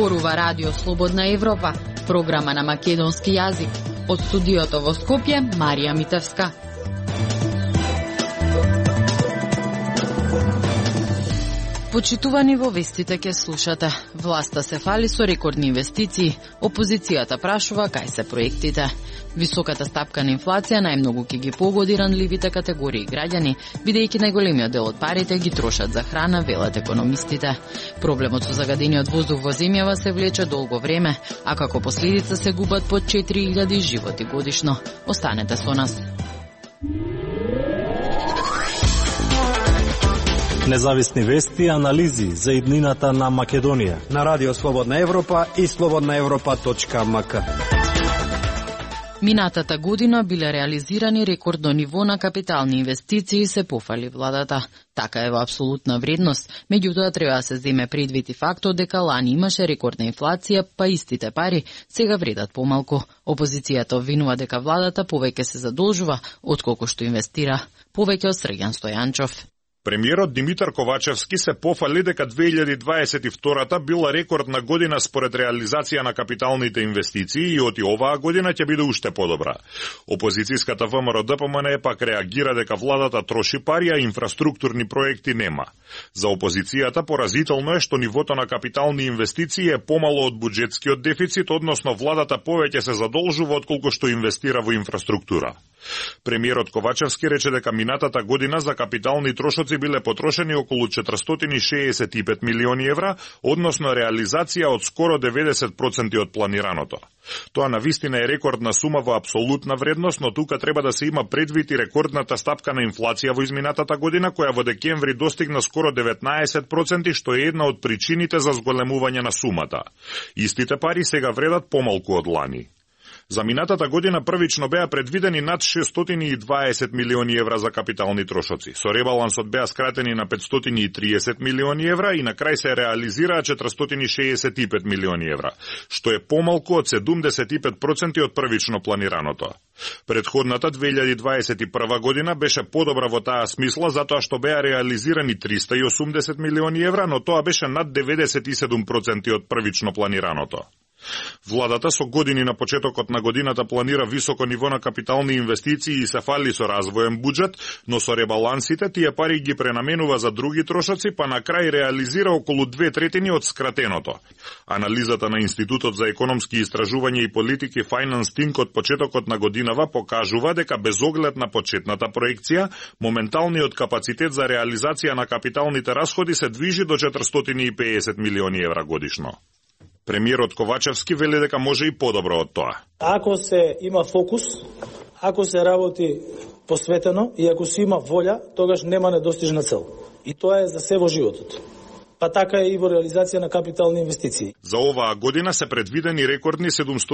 Зборува Радио Слободна Европа, програма на македонски јазик. Од студиото во Скопје, Марија Митевска. Почитувани, во вестите ке слушате. Власта се фали со рекордни инвестиции, опозицијата прашува кај се проектите. Високата стапка на инфлација најмногу ќе ги погоди ранливите категории граѓани, бидејќи најголемиот дел од парите ги трошат за храна, велат економистите. Проблемот со загадениот воздух во земјава се влече долго време, а како последица се губат по 4000 животи годишно. Останете со нас. Независни вести и анализи за иднината на Македонија на Радио Слободна Европа и slobodnaevropa.mk. Минатата година биле реализирани рекордно ниво на капитални инвестиции, се пофали владата. Така е во апсолутна вредност, меѓутоа треба да се земе предвид и фактот дека лани имаше рекордна инфлација, па истите пари сега вредат помалку. Опозицијата обвинува дека владата повеќе се задолжува отколку што инвестира. Повеќе од Срѓан Стојанчов. Премиерот Димитар Ковачевски се пофали дека 2022 била рекордна година според реализација на капиталните инвестиции и оти оваа година ќе биде уште подобра. Опозицијската ВМРО-ДПМН пак реагира дека владата троши пари, а инфраструктурни проекти нема. За опозицијата поразително е што нивото на капитални инвестиции е помало од буџетскиот дефицит, односно владата повеќе се задолжува отколку што инвестира во инфраструктура. Премиерот Ковачевски рече дека минатата година за капитални трошоци биле потрошени околу 465 милиони евра, односно реализација од скоро 90% од планираното. Тоа навистина е рекордна сума во апсолутна вредност, но тука треба да се има предвид и рекордната стапка на инфлација во изминатата година, која во декември достигна скоро 19%, што е една од причините за зголемување на сумата. Истите пари сега вредат помалку од лани. За минатата година првично беа предвидени над 620 милиони евра за капитални трошоци. Со ребалансот беа скратени на 530 милиони евра и на крај се реализираа 465 милиони евра, што е помалку од 75% од првично планираното. Предходната 2021 година беше подобра во таа смисла затоа што беа реализирани 380 милиони евра, но тоа беше над 97% од првично планираното. Владата со години на почетокот на годината планира високо ниво на капитални инвестиции и се фали со развоен буџет, но со ребалансите тие пари ги пренаменува за други трошоци, па на крај реализира околу 2/3 од скратеното. Анализата на Институтот за економски истражувања и политики Finance Think од почетокот на годинава покажува дека без оглед на почетната проекција, моменталниот капацитет за реализација на капиталните расходи се движи до 450 милиони евра годишно. Премиерот Ковачевски вели дека може и подобро од тоа. Ако се има фокус, ако се работи посветено и ако се има волја, тогаш нема недостижна цел. И тоа е за се во животот. Па така е и во реализација на капитални инвестиции. За оваа година се предвидени рекордни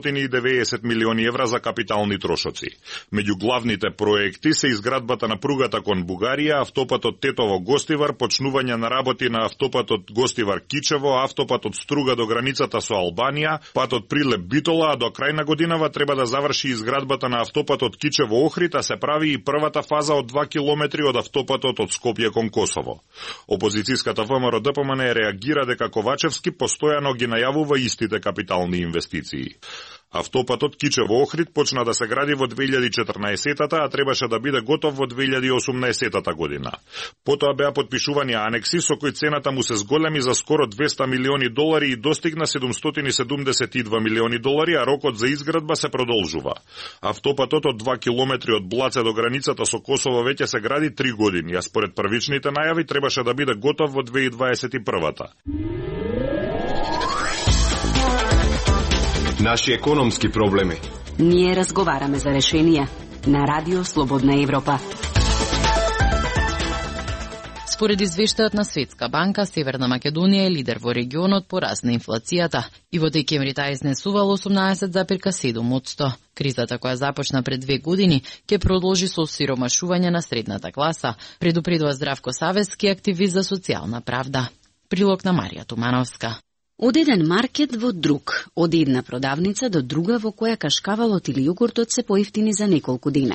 790 милиони евра за капитални трошоци. Меѓу главните проекти се изградбата на пругата кон Бугарија, автопатот Тетово-Гостивар, почнување на работи на автопатот Гостивар-Кичево, автопатот Струга до границата со Албанија, патот Прилеп-Битола, а до крај на годинава треба да заврши изградбата на автопатот Кичево-Охрид, а се прави и првата фаза од 2 километри од автопатот од Скопје кон Косово. Опозицијската ВМРО-ДПМН реагира дека Ковачевски постојано ги најавува истите капитални инвестиции. Автопатот Кичево-Охрид почна да се гради во 2014-та, а требаше да биде готов во 2018-та година. Потоа беа подпишувани анекси со кои цената му се зголеми за скоро 200 милиони долари и достигна 772 милиони долари, а рокот за изградба се продолжува. Автопатот од 2 километри од Блаце до границата со Косово веќе се гради 3 години, а според првичните најави требаше да биде готов во 2021-та. Наши економски проблеми. Ние разговараме за решенија на Радио Слободна Европа. Според извештајот на Светска банка, Северна Македонија е лидер во регионот по раст на инфлацијата и во декември таа изнесувала 18,7%. Кризата која започна пред 2 години ќе продолжи со осиромашување на средната класа, предупредува Здравко Савески, активист за социјална правда. Прилог на Марија Тумановска. Од еден маркет во друг, од една продавница до друга во која кашкавалот или јогуртот се поевтини за неколку динари.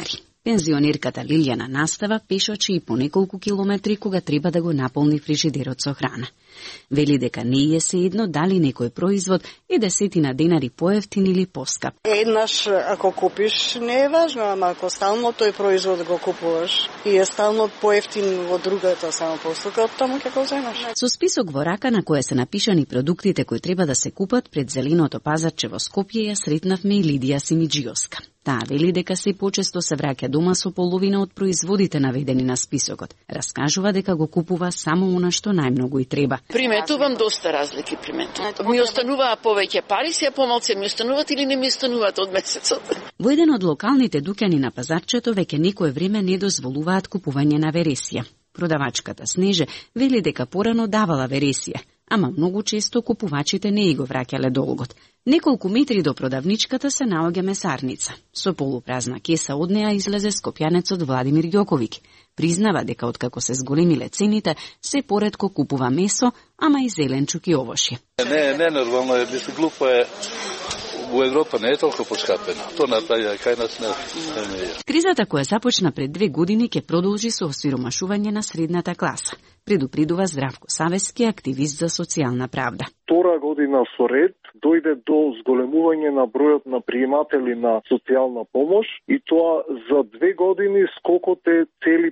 Пензионерката Лилјана настава пешачи и по неколку километри кога треба да го наполни фрижидерот со храна. Вели дека не е sejedno дали некој производ е 10 денари поевтин или поскап. Еднаш ако купиш не е важно, ама ако стално тој производ го купуваш и е стално поевтин во другата само постапка, од таму ќе го земаш. Со список во рака на која се напишани продуктите кои треба да се купат пред зеленото пазарче во Скопје ја сретнавме и Лидија Симиџиовска. Таа вели дека се почесто се враќа дома со половина од производите наведени на списокот. Раскажува дека го купува само она што најмногу и треба. Приметувам доста разлики приметувам. Ми остануваа повеќе пари, се помалце ми остануваат или не ми остануваат од месецот. Во еден од локалните дуќани на пазарчето веќе некое време не дозволуваат купување на вересија. Продавачката Снеже вели дека порано давала вересија, ама многу често купувачите не и го враќале долгот. Неколку метри до продавничката се наоѓа месарница. Со полупразна кеса од неа излезе скопјанецот Владимир Ѓоковиќ. Признава дека откако се зголемиле цените, се поретко купува месо, ама и зеленчук и овошје. Не нормално е, глупо е. Во Европа не е толку поскапено. То на таја кај нас не е. Кризата која започна пред 2 години ќе продолжи со осиромашување на средната класа, предупредува Здравко Савески, активист за социјална правда. Втора година со ред дојде до зголемување на бројот на приематели на социјална помош и тоа за 2 години скокот е цели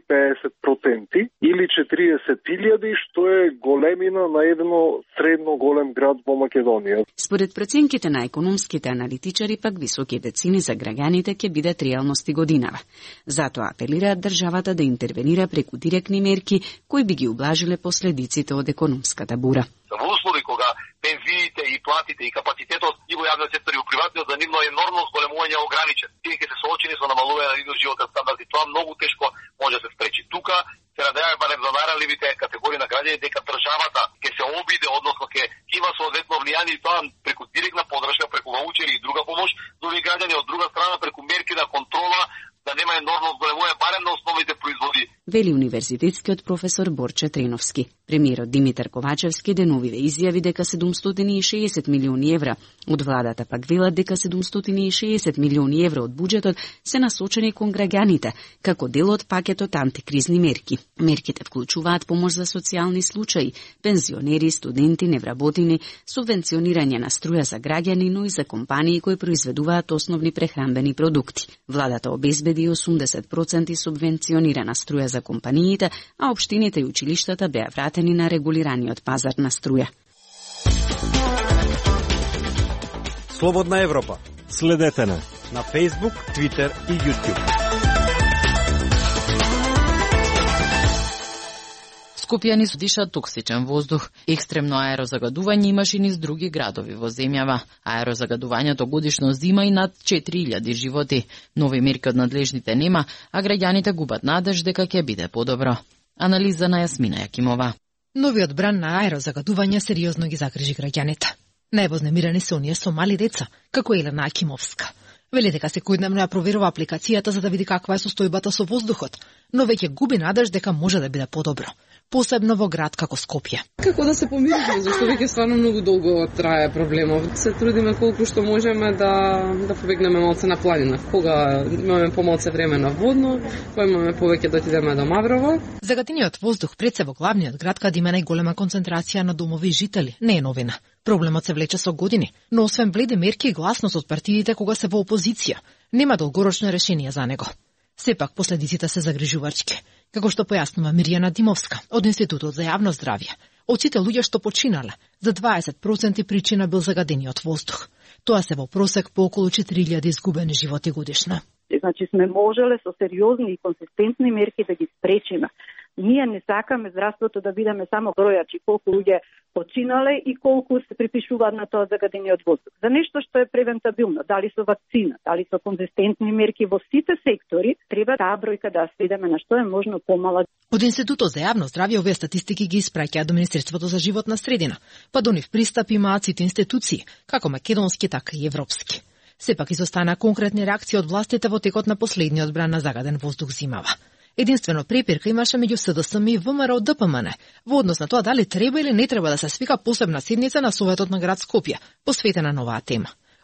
50% или 40.000, што е големина на едно средно голем град во Македонија. Според проценките на економските аналитичари, пак високите цени за граѓаните ќе бидат реалност и годинава. Затоа апелираат државата да интервенира преку директни мерки кои би ги облажиле последиците од економската бура. Во услови кога пензиите и платите и капацитетот и во јавниот сектор и во приватниот за нивно енормно зголемување ограничен. Тие ќе се соочени со намалување на нивниот животен стандард и тоа многу тешко може да се спречи. Тука се надеваме барем за најранливите категории на граѓани дека државата ќе се обиде, односно ќе има соодветно влијание и тоа преку директна подршка, преку ваучери и друга помош за овие граѓани, од друга страна преку мерки на контрола да нема енормно зголемување барем на основните производи. Вели универзитетскиот професор Борче Треновски. Премиерот Димитар Ковачевски деновиве изјави дека 760 милиони евра од владата пак велат дека 760 милиони евра од буџетот се насочени кон граѓаните, како дел од пакетот антикризни мерки. Мерките вклучуваат помош за социјални случаи, пензионери, студенти, невработени, субвенционирање на струја за граѓани, но и за компании кои произведуваат основни прехранбени продукти. Владата обезбеди 80% субвенционирана струја за компаниите, а општините и училиштата беа вратени на регулираниот пазар на струја. Слободна Европа. Следете на Facebook, Twitter и YouTube. Скопјани дишат токсичен воздух, екстремно аерозагадување имаше и низ други градови во земјава. Аерозагадувањето годишно зима и над 4000 животи. Нови мерки од надлежните нема, а граѓаните губат надеж дека ќе биде подобро. Анализа на Јасмина Јакимова. Новиот бран на аерозагадување сериозно ги загрижи граѓаните. Највознемирани се оние со мали деца, како Елена Акимовска. Вели дека секојдневно ја проверува апликацијата за да види каква е состојбата со воздухот, но веќе губи надеж дека може да биде подобро, посебно во град како Скопје. Како да се помириме, зашто веќе стварно многу долго трае проблемот. Се трудиме колку што можеме да побегнеме малце на планина. Кога имаме помалце време на водно, кога имаме повеќе да отидеме до Маврово. Загатениот воздух пред се во главниот град каде има најголема концентрација на домови и жители не е новина. Проблемот се влече со години, но освен бледи мерки и гласност од партиите кога се во опозиција, нема долгорочно решение за него. Сепак последиците се загрижувачки, како што појаснува Мирјана Димовска од Институтот за јавно здравје. Од сите луѓе што починале, за 20% причина бил загадениот воздух. Тоа се во просек по околу 4000 изгубени животи годишно. Значи сме можеле со сериозни и консистентни мерки да ги спречиме. Ние не сакаме здравството да бидеме само бројачи колку луѓе починале и колку се припишуваат на тоа загадениот воздух. За нешто што е превентабилно, дали со вакцина, дали со конзистентни мерки во сите сектори, треба таа бројка да сведеме на што е можно помала. Од Институтот за јавно здравје овие статистики ги испраќаат до Министерството за животна средина, па до нив пристап имаат сите институции, како македонски, така и европски. Сепак изостана конкретни реакции од властите во текот на последниот бран на загаден воздух зимава. Единствено препирка имаше меѓу СДСМ и ВМРО ДПМН во однос на тоа дали треба или не треба да се свика посебна седница на Советот на град Скопје, посветена на оваа тема.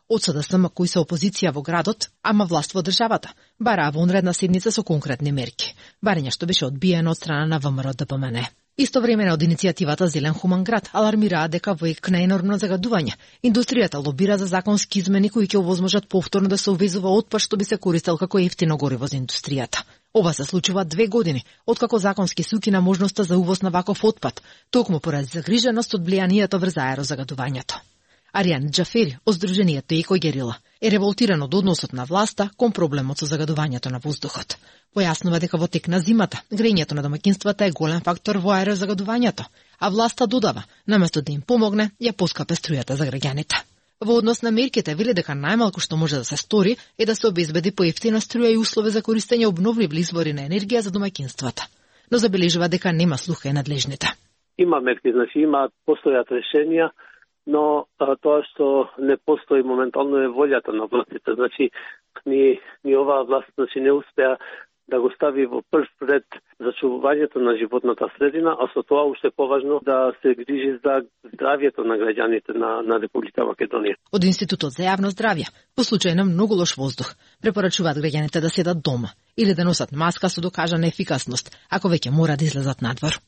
Од СДСМ кои се опозиција во градот, ама власт во државата, бараа вонредна седница со конкретни мерки, барање што беше одбиено од страна на ВМРО-ДПМН. Истовремено од иницијативата Зелен хуман град алармираа дека во ек на енормно загадување, индустријата лобира за законски измени кои ќе овозможат повторно да се увезува отпад што би се користел како ефтино гориво за индустријата. Ова се случува 2 години, откако законски се укина можноста за увоз на ваков отпад, токму поради загриженост од влијанието врз аерозагадувањето. Аријан Џафери, од Сдруженијето Екогерила, е револтиран од односот на власта кон проблемот со загадувањето на воздухот. Појаснува дека во тек на зимата, грејењето на домаќинствата е голем фактор во аерозагадувањето, а власта додава, наместо да им помогне, ја поскапе струјата за граѓаните. Во однос на мерките вели дека најмалку што може да се стори е да се обезбеди поевтина струја и услови за користење обновливи извори на енергија за домаќинствата. Но забележува дека нема слуха и надлежните. Има мерки, значи постојат решенија, но тоа што не постои моментално е волјата на властите. Значи, ни оваа власт не успеа да го стави во прв ред зачувувањето на животната средина, а со тоа уште поважно да се грижи за здравјето на граѓаните на Република Македонија. Од Институтот за јавно здравје, по случај на многу лош воздух, препорачуваат граѓаните да седат дома или да носат маска со докажана ефикасност, ако веќе мора да излезат надвор.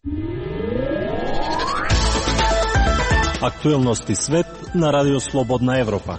Актуелности свет на Радио Слободна Европа.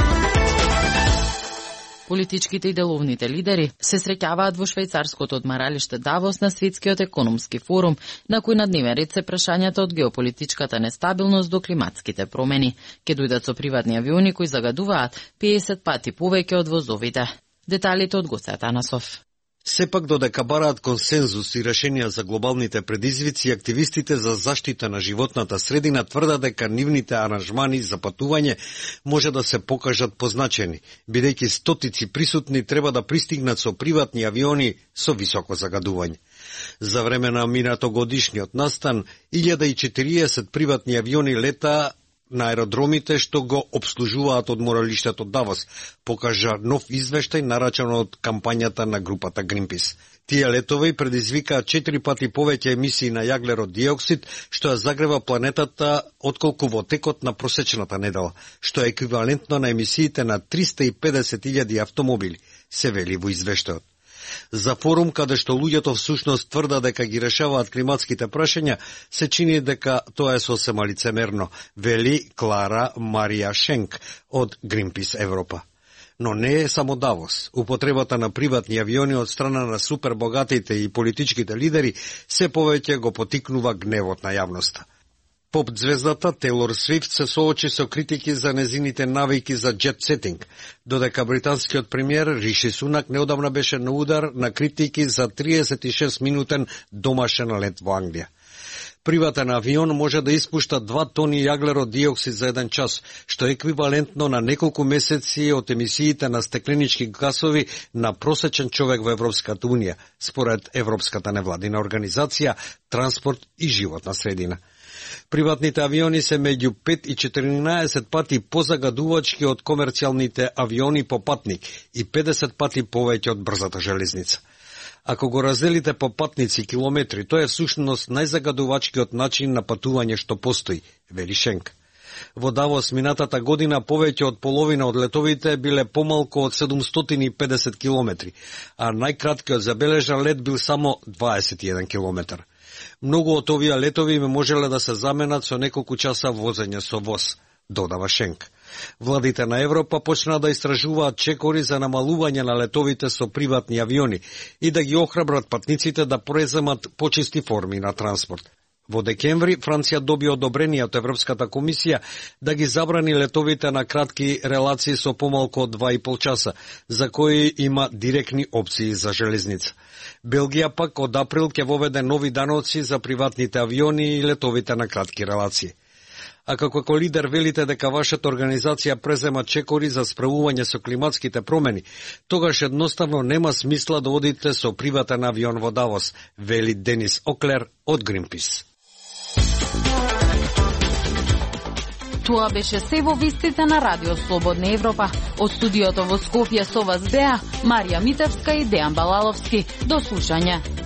Политичките и деловните лидери се среќаваат во швајцарското одмаралиште Давос на Светскиот економски форум, на кој на дневен ред се прашањата од геополитичката нестабилност до климатските промени. Ке дојдат со приватни авиони кои загадуваат 50 пати повеќе од возовите. Деталите од Гоце Атанасов. Сепак додека бараат консензус и решенија за глобалните предизвици, активистите за заштита на животната средина тврдат дека нивните аранжмани за патување може да се покажат позначени, бидејќи стотици присутни треба да пристигнат со приватни авиони со високо загадување. За време на минатогодишниот настан, 1040 приватни авиони летаа на аеродромите што го обслужуваат одморалиштето Давос, покажа нов извештај нарачан од кампањата на групата Greenpeace. Тие летови предизвикаат 4 пати повеќе емисии на јаглерод диоксид, што ја загрева планетата отколку во текот на просечната недела, што е еквивалентно на емисиите на 350.000 автомобили, се вели во извештајот. За форум каде што луѓето всушност тврда дека ги решаваат климатските прашања, се чини дека тоа е сосема лицемерно, вели Клара Марија Шенк од Greenpeace Европа. Но не е само Давос. Употребата на приватни авиони од страна на супербогатите и политичките лидери се повеќе го потикнува гневот на јавноста. Поп звездата Тейлор Свифт се соочи со критики за незините навики за джет-сетинг, додека британскиот премиер Риши Сунак неодамна беше на удар на критики за 36-минутен домашен лет во Англија. Приватен авион може да испушта 2 тони јаглерод диоксид за 1 час, што е еквивалентно на неколку месеци од емисиите на стекленички гасови на просечен човек во Европската унија, според Европската невладина организација Транспорт и животна средина. Приватните авиони се меѓу 5 и 14 пати позагадувачки од комерцијалните авиони по патник и 50 пати повеќе од брзата железница. Ако го разделите по патници километри, тоа е всушност најзагадувачкиот начин на патување што постои, вели Шенк. Во Давос минатата година повеќе од половина од летовите биле помалку од 750 километри, а најкраткиот забележан лет бил само 21 километар. Многу од овие летови можеле да се заменат со неколку часа возење со воз, додава Шенк. Владите на Европа почнаа да истражуваат чекори за намалување на летовите со приватни авиони и да ги охрабрат патниците да преземат почисти форми на транспорт. Во декември Франција доби одобрение од Европската комисија да ги забрани летовите на кратки релации со помалку од 2,5 часа, за кои има директни опции за железница. Белгија пак од април ќе воведе нови даноци за приватните авиони и летовите на кратки релации. А како лидер велите дека вашата организација презема чекори за справување со климатските промени, тогаш едноставно нема смисла да одите со приватен авион во Давос, вели Денис Оклер од Greenpeace. Тоа беше се во вестите на Радио Слободна Европа. Од студиото во Скопје со вас беа Марија Митевска и Дејан Балаловски. До слушање.